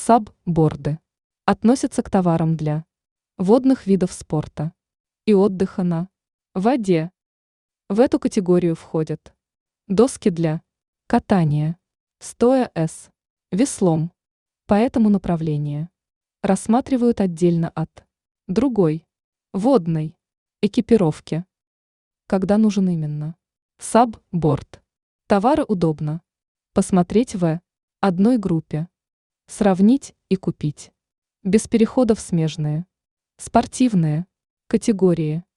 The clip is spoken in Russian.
Сабборды относятся к товарам для водных видов спорта и отдыха на воде. В эту категорию входят доски для катания, стоя с веслом по этому направлению. Рассматривают отдельно от другой водной экипировки. Когда нужен именно сабборд. Товары удобно посмотреть в одной группе, сравнить и купить. Без переходов смежные, спортивные категории.